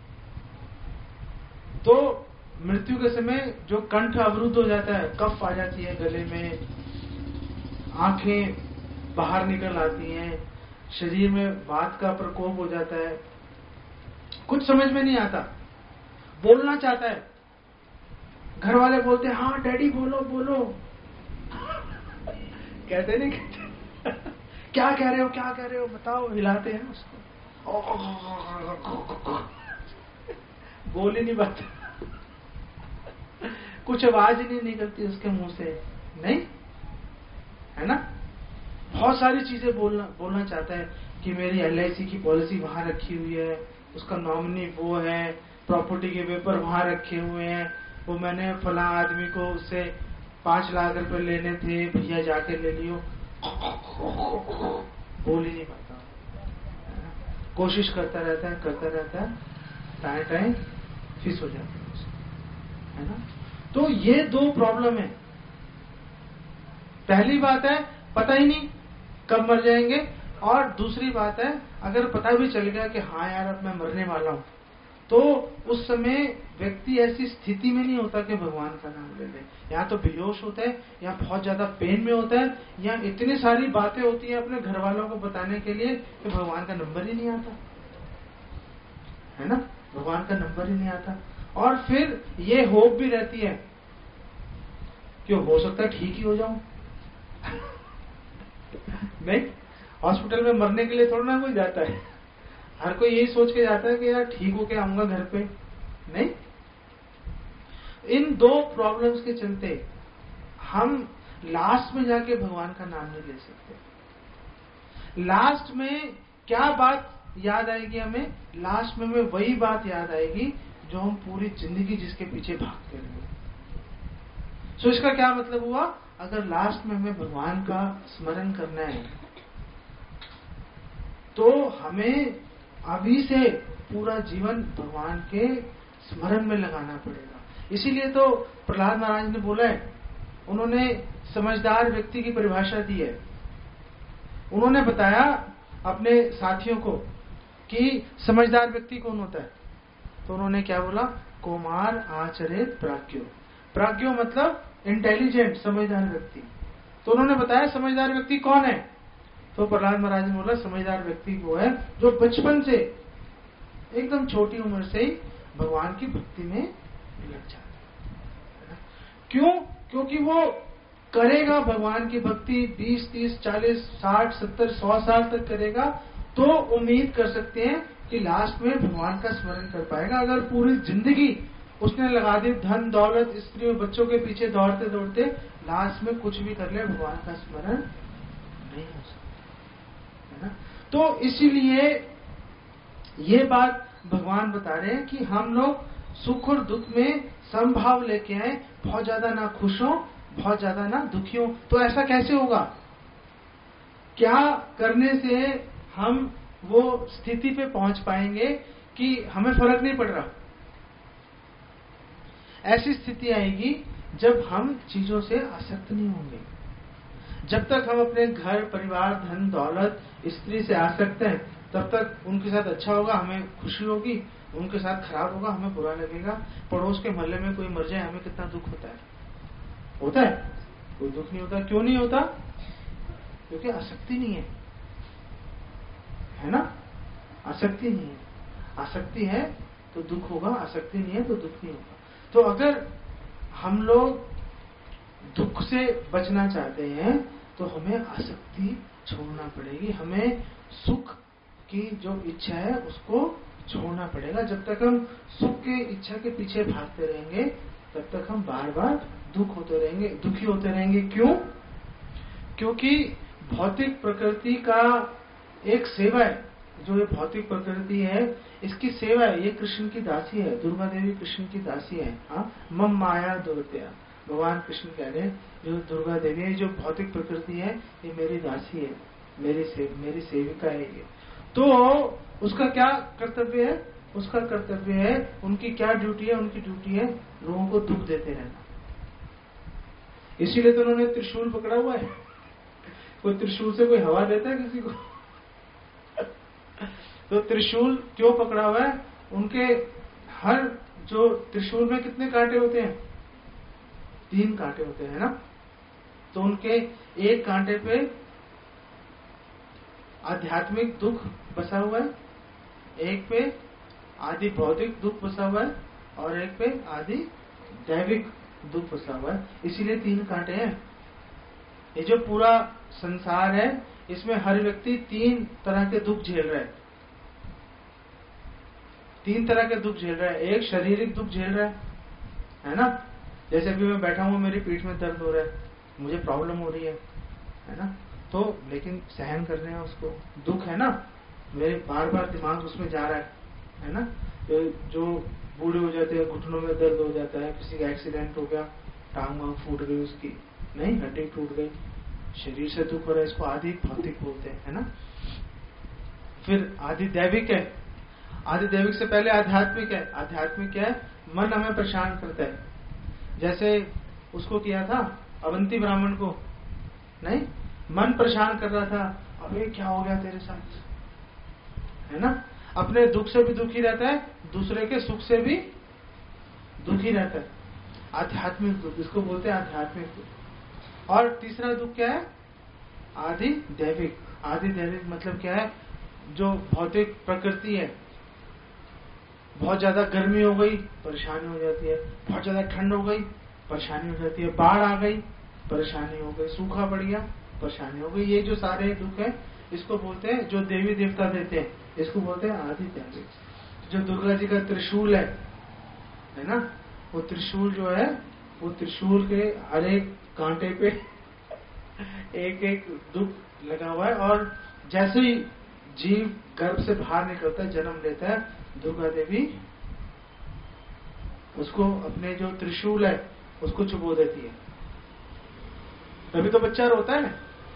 तो मृत्यु के समय जो कंठ अवरुद्ध हो जाता है, कफ आ जाती है गले में, आंखें बाहर निकल आती हैं, शरीर में वात का प्रकोप हो जाता है, कुछ समझ में नहीं आता, बोलना चाहता है, घर वाले बोलते हैं हाँ डैडी बोलो बोलो, कहते नहीं कहते क्या कह रहे हो क्या कह रहे हो बताओ, हिलाते हैं उसको, बोल ही नहीं पाते, कुछ आवाज ही नहीं निकलती उसके मुंह से, नहीं, है ना। बहुत सारी चीजें बोलना बोलना चाहता है कि मेरी एल आई सी की पॉलिसी वहां रखी हुई है, उसका नॉमिनी वो है, प्रॉपर्टी के पेपर वहां रखे हुए हैं, वो मैंने फला आदमी को उससे पांच लाख रुपए लेने थे, भैया जाके ले लियो, बोल ही नहीं पाता, कोशिश करता रहता है करता रहता है टाइम टाइम फिस हो जाता है, है ना। तो ये दो प्रॉब्लम है। पहली बात है पता ही नहीं कब मर जाएंगे, और दूसरी बात है अगर पता भी चल गया कि हाँ यार अब मैं मरने वाला हूं, तो उस समय व्यक्ति ऐसी स्थिति में नहीं होता कि भगवान का नाम ले ले, या तो बेहोश होता है, या बहुत ज्यादा पेन में होता है, या इतनी सारी बातें होती हैं अपने घर वालों को बताने के लिए कि भगवान का नंबर ही नहीं आता, है ना, भगवान का नंबर ही नहीं आता। और फिर ये होप भी रहती है कि हो सकता है ठीक ही हो जाऊं नहीं, हॉस्पिटल में मरने के लिए थोड़ा ना कोई जाता है, हर कोई यही सोच के जाता है कि यार ठीक होके आऊंगा घर पे, नहीं। इन दो प्रॉब्लम्स के चलते हम लास्ट में जाके भगवान का नाम नहीं ले सकते। लास्ट में क्या बात याद आएगी हमें, लास्ट में हमें वही बात याद आएगी जो हम पूरी जिंदगी जिसके पीछे भागते रहे। सो इसका क्या मतलब हुआ, अगर लास्ट में हमें भगवान का स्मरण करना है तो हमें अभी से पूरा जीवन भगवान के स्मरण में लगाना पड़ेगा। इसीलिए तो प्रहलाद महाराज ने बोला है, उन्होंने समझदार व्यक्ति की परिभाषा दी है। उन्होंने बताया अपने साथियों को कि समझदार व्यक्ति कौन होता है, तो उन्होंने क्या बोला, कुमार आचरित प्राज्ञो। प्राज्ञो मतलब इंटेलिजेंट, समझदार व्यक्ति। तो उन्होंने बताया समझदार व्यक्ति कौन है, तो प्रहलाद महाराज ने बोला समझदार व्यक्ति वो है जो बचपन से एकदम छोटी उम्र से ही भगवान की भक्ति में लग जाता है। क्यों? क्योंकि वो करेगा भगवान की भक्ति बीस, तीस, चालीस, साठ, सत्तर, सौ साल तक करेगा, तो उम्मीद कर सकते हैं कि लास्ट में भगवान का स्मरण कर पाएगा। अगर पूरी जिंदगी उसने लगा दी धन दौलत स्त्री और बच्चों के पीछे दौड़ते दौड़ते लास्ट में कुछ भी कर ले, भगवान का स्मरण नहीं हो सकता, है ना। तो इसीलिए ये बात भगवान बता रहे हैं कि हम लोग सुख और दुख में समभाव लेके आए, बहुत ज्यादा ना खुश हो बहुत ज्यादा ना दुखी हो। तो ऐसा कैसे होगा, क्या करने से हम वो स्थिति पे पहुंच पाएंगे कि हमें फर्क नहीं पड़ रहा। ऐसी स्थिति आएगी जब हम चीजों से आसक्त नहीं होंगे। जब तक हम अपने घर परिवार धन दौलत स्त्री से आसक्त हैं, तब तक उनके साथ अच्छा होगा, हमें खुशी होगी, उनके साथ खराब होगा, हमें बुरा लगेगा। पड़ोस के मोहल्ले में कोई मर जाए, हमें कितना दुख होता है? होता है? कोई दुख नहीं होता। क्यों नहीं होता? क्योंकि आसक्ति नहीं है, है ना? आसक्ति नहीं है। आसक्ति है तो दुख होगा, आसक्ति नहीं है तो दुख नहीं होगा। तो अगर हम लोग दुख से बचना चाहते हैं तो हमें आसक्ति छोड़ना पड़ेगी, हमें सुख की जो इच्छा है उसको छोड़ना पड़ेगा। जब तक हम सुख के इच्छा के पीछे भागते रहेंगे तब तक हम बार बार दुख होते रहेंगे, दुखी होते रहेंगे। क्यों? क्योंकि भौतिक प्रकृति का एक सेवा है, जो ये भौतिक प्रकृति है इसकी सेवा है, ये कृष्ण की दासी है, दुर्गा देवी कृष्ण की दासी है। हाँ, मम माया दुर्त्या, भगवान कृष्ण कह रहे हैं जो दुर्गा देवी है, जो भौतिक प्रकृति है ये मेरी दासी है, मेरी सेव, मेरी सेविका है ये। तो उसका क्या कर्तव्य है? उसका कर्तव्य है, उनकी क्या ड्यूटी है? उनकी ड्यूटी है लोगों को दुख देते रहना। इसीलिए तो उन्होंने त्रिशूल पकड़ा हुआ है। कोई त्रिशूल से कोई हवा देता है किसी को? तो त्रिशूल क्यों पकड़ा हुआ है? उनके हर जो त्रिशूल में कितने कांटे होते हैं? तीन कांटे होते हैं ना। तो उनके एक कांटे पे आध्यात्मिक दुख बसा हुआ है, एक पे आदि भौतिक दुख बसा हुआ है और एक पे आदि दैविक दुख बसा हुआ है। इसीलिए तीन कांटे हैं। ये जो पूरा संसार है इसमें हर व्यक्ति तीन तरह के दुख झेल रहा है। तीन तरह के दुख झेल रहा है। एक शारीरिक दुख झेल रहा है, है ना? जैसे अभी मैं बैठा हूं, मेरी पीठ में दर्द हो रहा है, मुझे प्रॉब्लम हो रही है, है ना? तो लेकिन सहन कर रहे हैं उसको, दुख है ना, मेरे बार बार दिमाग उसमें जा रहा है, है ना? तो जो बूढ़े हो जाते हैं, घुटनों में दर्द हो जाता है, किसी का एक्सीडेंट हो गया, टांग वांग फूट गई उसकी, नहीं हड्डी टूट गई, शरीर से दुख हो रहा है, इसको आदि भौतिक बोलते हैं, है ना? फिर आदि दैविक है। आदि दैविक से पहले आध्यात्मिक है। आध्यात्मिक क्या है? मन हमें परेशान करता है। जैसे उसको किया था अवंती ब्राह्मण को, नहीं, मन परेशान कर रहा था, अबे क्या हो गया तेरे साथ, है ना? अपने दुख से भी दुखी रहता है, दूसरे के सुख से भी दुखी रहता है। आध्यात्मिक दुख, इसको बोलते हैं आध्यात्मिक दुख। और तीसरा दुख क्या है? आदि दैविक। आदि दैविक मतलब क्या है? जो भौतिक प्रकृति है, बहुत ज्यादा गर्मी हो गई परेशानी हो जाती है, बहुत ज्यादा ठंड हो गई परेशानी हो जाती है, बाढ़ आ गई परेशानी हो गई, सूखा पड़ गया परेशानी हो गई। ये जो सारे दुख है इसको बोलते हैं, जो देवी देवता देते हैं, इसको बोलते हैं आदि दैविक। जो दुर्गा जी का त्रिशूल है, है ना, वो त्रिशूल जो है, वो त्रिशूल के हर एक कांटे पे एक एक दुख लगा हुआ है। और जैसे ही जीव गर्भ से बाहर निकलता है, जन्म लेता है, दुर्गा देवी उसको अपने जो त्रिशूल है उसको चुबो देती है। तभी तो बच्चा रोता है,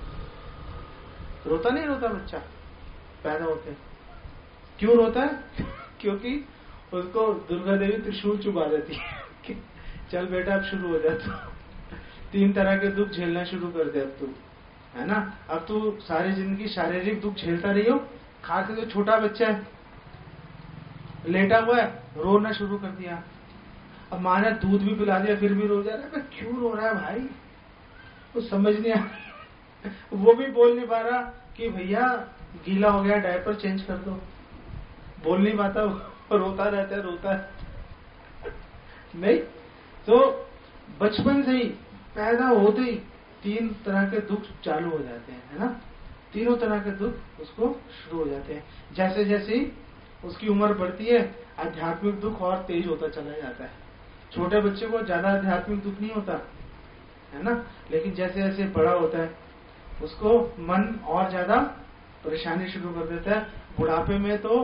रोता नहीं रोता बच्चा पैदा होते हैं। क्यों रोता है? क्योंकि उसको दुर्गा देवी त्रिशूल चुबा देती है। चल बेटा अब शुरू हो जा, तू तीन तरह के दुख झेलना शुरू कर दे अब तू, है ना? अब तू सारी जिंदगी शारीरिक दुख झेलता रही हो, खास करके छोटा बच्चा है, लेटा हुआ है, रोना शुरू कर दिया। अब माँ ने दूध भी पिला दिया फिर भी रो जा रहा है। क्यों रो रहा है भाई? वो समझ नहीं आ वो भी बोल नहीं पा रहा कि भैया गीला हो गया, डायपर चेंज कर दो, बोल नहीं पाता, रोता रहता है, रोता है नहीं। तो बचपन से ही, पैदा होते ही तीन तरह के दुख चालू हो जाते हैं, है ना? तीनों तरह के दुख उसको शुरू हो जाते हैं। जैसे जैसे ही उसकी उम्र बढ़ती है, आध्यात्मिक दुख और तेज होता चला जाता है। छोटे बच्चे को ज्यादा आध्यात्मिक दुख नहीं होता, है ना? लेकिन जैसे जैसे बड़ा होता है उसको मन और ज्यादा परेशानी शुरू कर देता है। बुढ़ापे में तो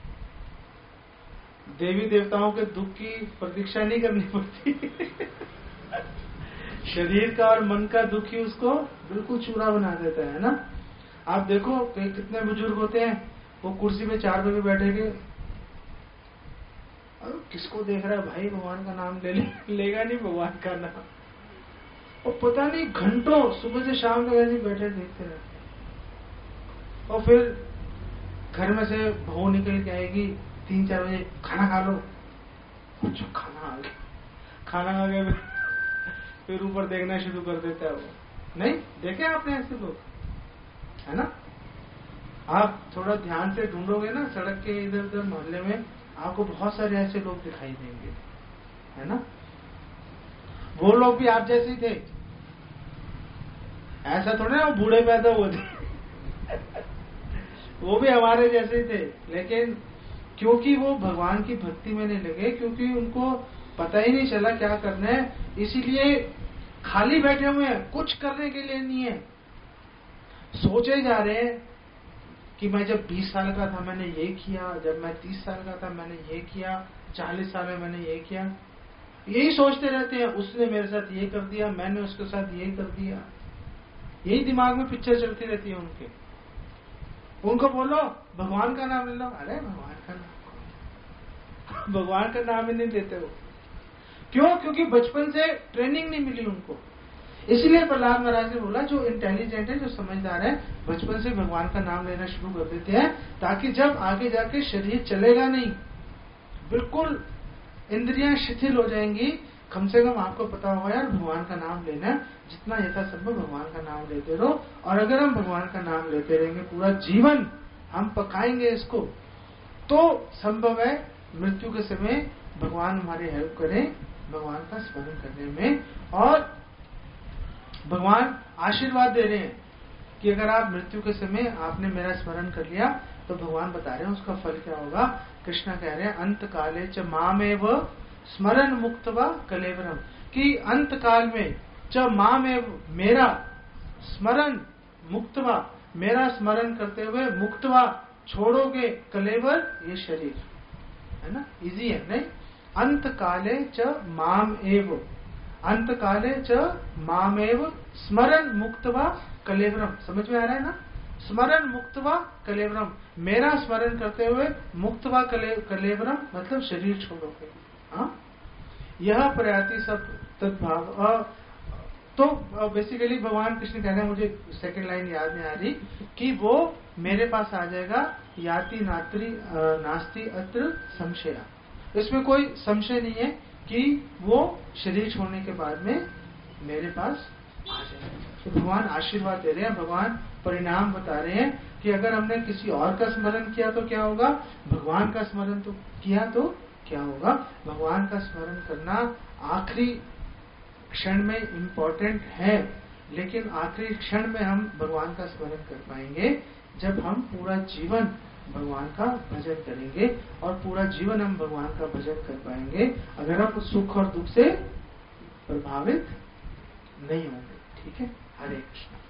देवी देवताओं के दुख की प्रतीक्षा नहीं करनी पड़ती। शरीर का और मन का दुख ही उसको बिल्कुल चूरा बना देता है ना? आप देखो कितने बुजुर्ग होते हैं, वो कुर्सी पे चार बजे बैठेंगे, अरे किसको देख रहा है भाई, भगवान का नाम ले ले, लेगा नहीं भगवान का नाम, और पता नहीं घंटों सुबह से शाम तक ऐसे बैठे देखते रहते हैं। और फिर घर में से बहू निकल के आएगी तीन चार बजे, खाना खा लो, कुछ खाना आ गया, खाना आ गया, फिर ऊपर देखना शुरू कर देता है वो। नहीं देखे आपने ऐसे लोग, है ना? आप थोड़ा ध्यान से ढूंढोगे ना सड़क के इधर उधर मोहल्ले में, आपको बहुत सारे ऐसे लोग दिखाई देंगे, है ना? वो लोग भी आप जैसे ही थे, ऐसा थोड़ा ना वो बूढ़े पैदा हुए थे वो भी हमारे जैसे ही थे, लेकिन क्योंकि वो भगवान की भक्ति में नहीं लगे, क्योंकि उनको पता ही नहीं चला क्या करना है, इसीलिए खाली बैठे हुए हैं, कुछ करने के लिए नहीं है। सोचे जा रहे हैं कि मैं जब बीस साल का था मैंने ये किया, जब मैं तीस साल का था मैंने ये किया, चालीस साल में मैंने ये किया, यही सोचते रहते हैं। उसने मेरे साथ ये कर दिया, मैंने उसके साथ ये कर दिया, यही दिमाग में पिक्चर चलती रहती है उनके। उनको बोलो भगवान का नाम ले लो, अरे भगवान का नाम भगवान का नाम ही नहीं लेते वो। क्यों? क्योंकि बचपन से ट्रेनिंग नहीं मिली उनको। इसलिए प्रहलाद महाराज ने बोला जो इंटेलिजेंट है, जो समझदार है, बचपन से भगवान का नाम लेना शुरू कर देते हैं, ताकि जब आगे जाके शरीर चलेगा नहीं, बिल्कुल इंद्रियां शिथिल हो जाएंगी, कम से कम आपको पता होगा यार भगवान का नाम लेना, जितना यथासंभव भगवान का नाम लेते रहो। और अगर हम भगवान का नाम लेते रहेंगे पूरा जीवन, हम पकाएंगे इसको, तो संभव है मृत्यु के समय भगवान हमारी हेल्प करें भगवान का स्मरण करने में। और भगवान आशीर्वाद दे रहे हैं कि अगर आप मृत्यु के समय आपने मेरा स्मरण कर लिया, तो भगवान बता रहे हैं उसका फल क्या होगा। कृष्णा कह रहे हैं अंत काले च मामेव स्मरण मुक्तवा कलेवरम, कि अंत काल में च मामेव, मेरा स्मरण मुक्तवा, मेरा स्मरण करते हुए मुक्तवा, छोड़ोगे कलेवर, ये शरीर, है ना? इजी है नहीं? अंत काले च माम एव, अंत काले च मामेव स्मरण मुक्तवा कलेवरम। समझ में आ रहा है ना? स्मरण मुक्तवा कलेवरम, मेरा स्मरण करते हुए मुक्तवा कले, कलेवरम मतलब शरीर छोड़ोगे। हाँ, यह प्रयाति सब तद्भाव। तो बेसिकली भगवान कृष्ण कह रहे हैं, मुझे सेकंड लाइन याद नहीं आ रही, कि वो मेरे पास आ जाएगा, याति नात्री नास्ति अत्र संशया। इसमें कोई संशय नहीं है कि वो शरीर छोड़ने के बाद में मेरे पास आ जाएगा। तो भगवान आशीर्वाद दे रहे हैं, भगवान परिणाम बता रहे हैं कि अगर हमने किसी और का स्मरण किया तो क्या होगा, भगवान का स्मरण तो किया तो क्या होगा। भगवान का स्मरण करना आखिरी क्षण में इम्पोर्टेंट है, लेकिन आखिरी क्षण में हम भगवान का स्मरण कर पाएंगे जब हम पूरा जीवन भगवान का भजन करेंगे, और पूरा जीवन हम भगवान का भजन कर पाएंगे अगर हम सुख और दुख से प्रभावित नहीं होंगे। ठीक है, हरे कृष्ण।